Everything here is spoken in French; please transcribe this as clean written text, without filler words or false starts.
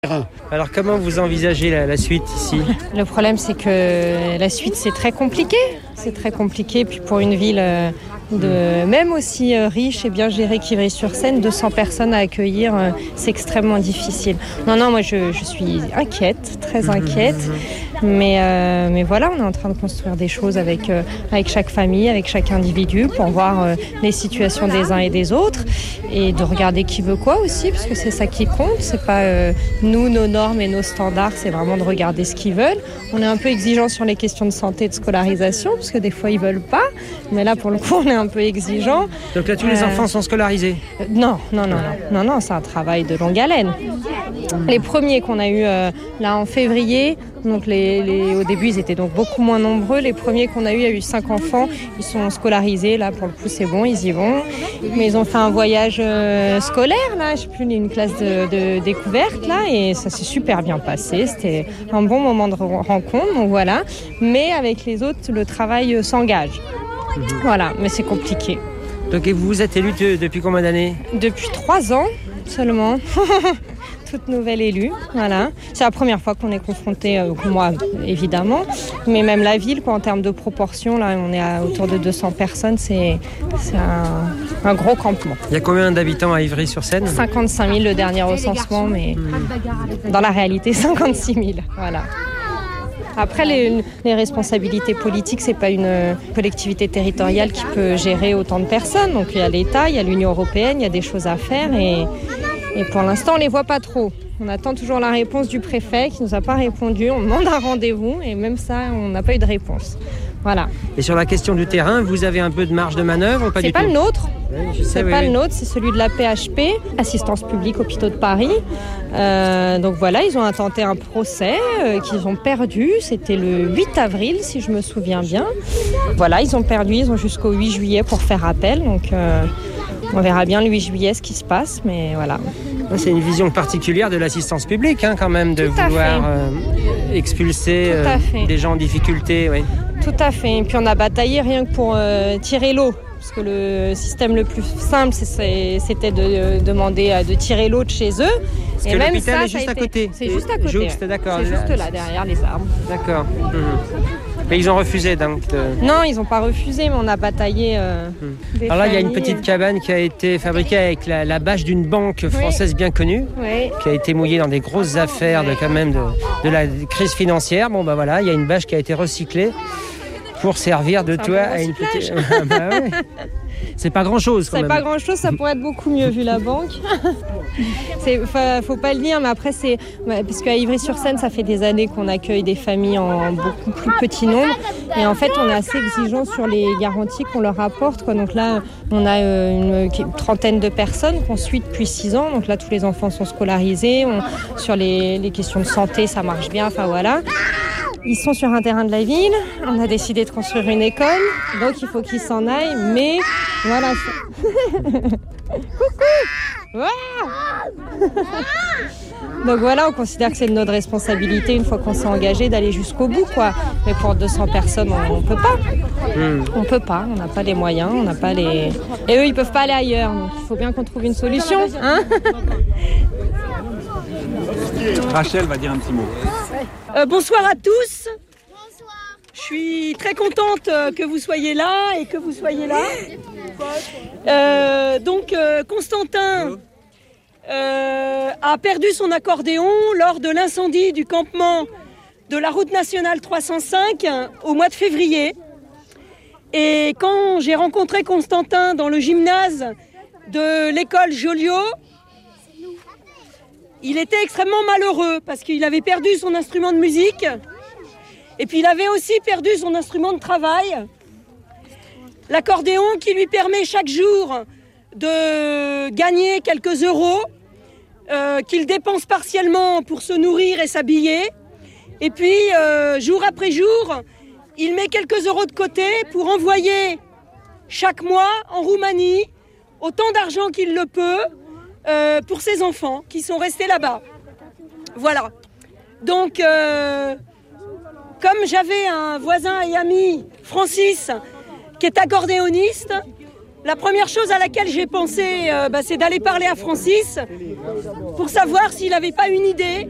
Alors comment vous envisagez la suite ici ? Le problème c'est que la suite c'est très compliqué. C'est très compliqué, puis pour une ville même aussi riche et bien gérée qu'Ivry-sur-Seine, 200 personnes à accueillir, c'est extrêmement difficile. Non, moi je suis inquiète, très inquiète. Mais voilà, on est en train de construire des choses avec chaque famille, avec chaque individu pour voir les situations des uns et des autres et de regarder qui veut quoi aussi, parce que c'est ça qui compte. C'est pas nous, nos normes et nos standards, c'est vraiment de regarder ce qu'ils veulent. On est un peu exigeant sur les questions de santé et de scolarisation, parce que des fois ils veulent pas, mais là pour le coup on est un peu exigeant. Donc là tous les enfants sont scolarisés ? Non, c'est un travail de longue haleine. Les premiers qu'on a eu là en février, donc au début ils étaient donc beaucoup moins nombreux. Les premiers qu'on a eu, il y a eu 5 enfants, ils sont scolarisés, là pour le coup c'est bon, ils y vont. Mais ils ont fait un voyage scolaire, là, je sais plus, une classe de découverte là, et ça s'est super bien passé. C'était un bon moment de rencontre, donc voilà. Mais avec les autres, le travail s'engage. Voilà, mais c'est compliqué. Donc et vous vous êtes élue depuis combien d'années ? Depuis 3 ans seulement. Toute nouvelle élue, voilà. C'est la première fois qu'on est confronté, moi évidemment, mais même la ville, quoi, en termes de proportion, là on est autour de 200 personnes, c'est un gros campement. Il y a combien d'habitants à Ivry-sur-Seine ? 55 000 le dernier recensement, mais dans la réalité 56 000, voilà. Après, les responsabilités politiques, c'est pas une collectivité territoriale qui peut gérer autant de personnes. Donc il y a l'État, il y a l'Union européenne, il y a des choses à faire et pour l'instant, on les voit pas trop. On attend toujours la réponse du préfet qui nous a pas répondu. On demande un rendez-vous et même ça, on n'a pas eu de réponse. Voilà. Et sur la question du terrain, vous avez un peu de marge de manœuvre ou pas du tout ? C'est pas le nôtre. Oui, c'est pas le nôtre, c'est celui de la PHP, Assistance publique hôpitaux de Paris. Donc voilà, ils ont intenté un procès qu'ils ont perdu. C'était le 8 avril, si je me souviens bien. Voilà, ils ont perdu. Ils ont jusqu'au 8 juillet pour faire appel. Donc on verra bien le 8 juillet ce qui se passe, mais voilà. C'est une vision particulière de l'assistance publique, quand même, de vouloir expulser des gens en difficulté. Oui. Tout à fait. Et puis on a bataillé rien que pour tirer l'eau. Parce que le système le plus simple, c'était de demander de tirer l'eau de chez eux. Parce que même l'hôpital est juste à côté. C'est juste à côté. Jouxte, d'accord. C'est juste là, derrière les arbres. D'accord. Mais ils ont refusé, donc. Non, ils n'ont pas refusé, mais on a bataillé. Alors là, il y a une petite cabane qui a été fabriquée avec la bâche d'une banque française bien connue, qui a été mouillée dans des grosses affaires de la crise financière. Bon, bah voilà, il y a une bâche qui a été recyclée pour servir de toit à une petite. Bah ouais. C'est pas grand-chose quand même. C'est pas grand-chose, ça pourrait être beaucoup mieux vu la banque. Faut pas le dire, mais après parce qu'à Ivry-sur-Seine, ça fait des années qu'on accueille des familles en beaucoup plus petit nombre. Et en fait, on est assez exigeant sur les garanties qu'on leur apporte, quoi. Donc là, on a une trentaine de personnes qu'on suit depuis 6 ans. Donc là, tous les enfants sont scolarisés. Sur les questions de santé, ça marche bien. Enfin voilà. Ils sont sur un terrain de la ville, on a décidé de construire une école, donc il faut qu'ils s'en aillent, mais voilà. Coucou. Donc voilà, on considère que c'est de notre responsabilité, une fois qu'on s'est engagé, d'aller jusqu'au bout, quoi. Mais pour 200 personnes, on peut pas. On peut pas, on n'a pas les moyens, on n'a pas les... Et eux, ils peuvent pas aller ailleurs, donc il faut bien qu'on trouve une solution, hein. Rachel va dire un petit mot. Bonsoir à tous. Bonsoir. Je suis très contente que vous soyez là et que vous soyez là. Constantin a perdu son accordéon lors de l'incendie du campement de la route nationale 305 au mois de février. Et quand j'ai rencontré Constantin dans le gymnase de l'école Joliot, il était extrêmement malheureux parce qu'il avait perdu son instrument de musique et puis il avait aussi perdu son instrument de travail, l'accordéon qui lui permet chaque jour de gagner quelques euros qu'il dépense partiellement pour se nourrir et s'habiller. Et puis, jour après jour, il met quelques euros de côté pour envoyer chaque mois en Roumanie autant d'argent qu'il le peut pour ses enfants qui sont restés là-bas. Voilà. Donc, comme j'avais un voisin et ami, Francis, qui est accordéoniste, la première chose à laquelle j'ai pensé, c'est d'aller parler à Francis pour savoir s'il n'avait pas une idée